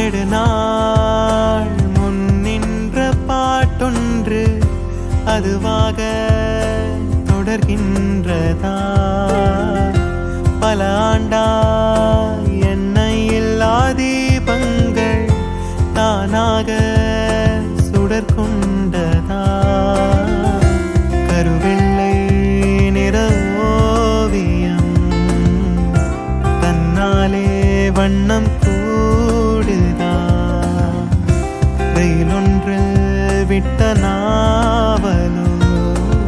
நெடுநாள் முன் நின்ற பாட்டொன்று அதுவாக தொடர்கின்றதா? பல ஆண்டாய் எண்ணெய் இல்லா தீபங்கள் தானாக சுடர்கொண்டதா? கருவெள்ளை நிற ஓவியம் தன்னாலே வண்ணம் கூடுதா? ரயிலொன்றில் விட்ட